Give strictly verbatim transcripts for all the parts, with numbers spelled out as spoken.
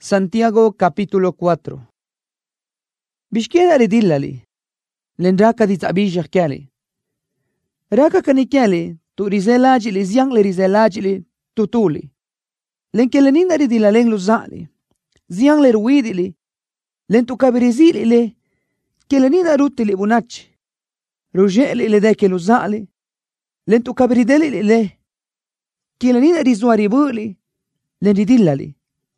Santiago capítulo cuatro. Bishkeda le dillali. Len raka di tabijah kyali. Raka kani kyali tu rizelaji li zyang le rizelaji li tutuli. Len kelenina di dilaleng luzali. Zyang le ruidi li. Len tu kabirizili le. Kelenina rutti li bunachi. Rujeli le deke luzali. Len tu kabirideli li le. Kelenina rizwari buli. Len ridillali.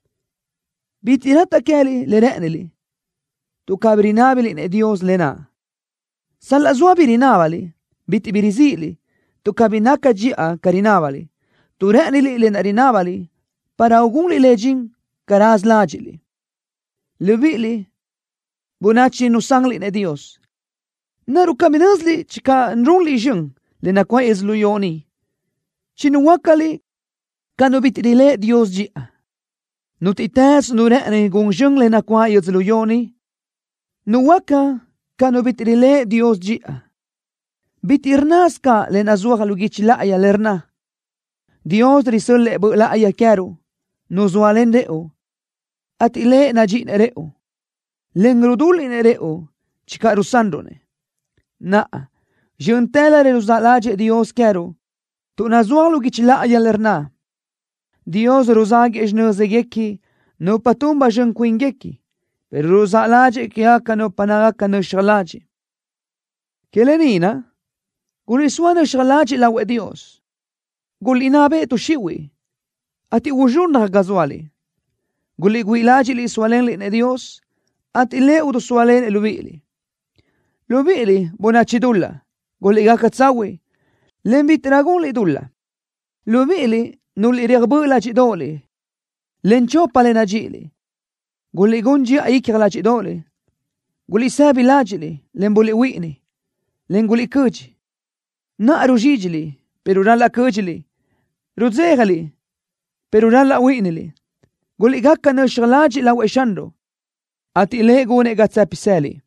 Bitirata kyali le re'nili. Tu kabrinabili ne Dios lena. Salla zuabi rinavali. Biti birizili. Tu kabinaka jia karinavali. Tu re'nili le narinavali. Para ugunli lejing karaz lajili. Levili. Bunachi nusangli ne Dios. Naru kaminazli chika nrungli jing. Le nakwa izluyoni. Chinuwakali. Kanu bitirile Dios jia. Nutitas nure'ni gungjeng le nakwa izluyoni. Nuwaka kanu bitirile Dios jia. Bitirnas ka le nazuha lugich la'aya lerna. Dios risul le bu la'aya kyaru. Nuzualen re'u. At ile na jine re'u. Lengrudul ine re'u. Chikaru sandone. Na. Jentela re uzalaje Dios kyaru. Tu nazuha lugich la'aya lerna. Dios rozagi ejnözegeki. No patumba jenkwingeki. Pero rozalaje kiaka no panagaka no shalaje. Kelenina. Guliswana shalaje lawe Dios. Gulinabe tu shiwi. Ati wujurna gazwali. Guligwilaji li swalen li ne Dios. Ati le udu swalen elubili. Lubili bonachidulla. Guligakatsawi. Lembit ragun li dulla. Lubili nuli rigbula chidoli. Lenchopa le najili. Guligunji aikla chidoli. Gulisabi lajili. Lembuli wini. Lenguli kuji. Na arujijili. Pero rala kujili. Ruzegali. Pero rala winili. Guligaka no shalaji la weshando. Ati ile gune gatsapiseli.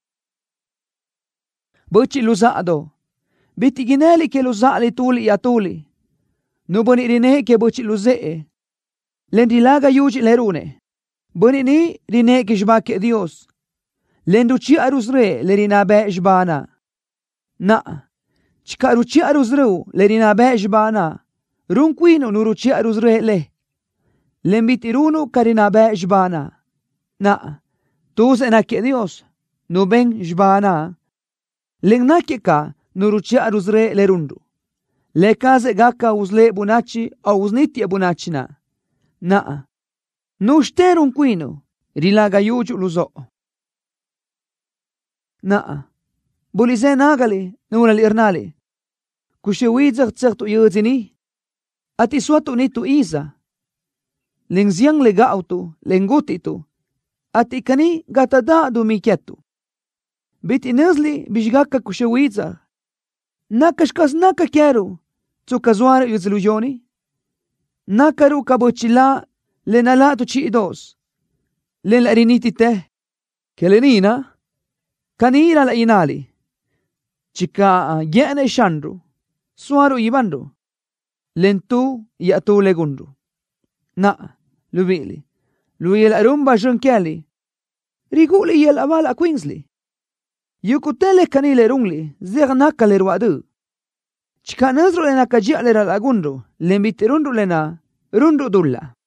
Buchi luzado. Biti gineli ke luzali tuli ya tuli. Nuboni rine ke buchi luzee. Lendilaga yuji lerune. Boni ni rine ke jbake Dios. Lenduchi aruzre lerinabe jbana. Na. Chikaruchi aruzru lerinabe jbana. Runquino nuruchi aruzre le. Lembitirunu karinabe jbana. Na. Tus enake Dios. Nuben jbana. Lengnake ka nuruchi aruzre lerundu. Le kaze gaka uzle bunachi au uznitia bunachina. Na. Nushter runquino. Rilaga yuju luzo. Na. Bulize nagali nunal irnali. Kushewizag tsaktu yuzini. Ati swatu nitu iza. Lengziang lega auto, lengutitu. Ati kani gatada dumikietu. Biti nezli bishgaka kushewizag. Nakashkas naka kieru. Tsukazware yuzilujoni. Nakaru kabochila lenala tu chiidos. Len la riniti te. Kelenina. Kanira la inali. Chika yene shandru. Suaru ibandru. Lentu yatu legundru. Na. Lubili. Luil arumba junkiali. Riguli yel avala Queensli. Yukutele kanile rungli. Zernaka lerwadu. Chika nazru lena kajia lera lagundru. Lembitirundu lena. Rundu dulla.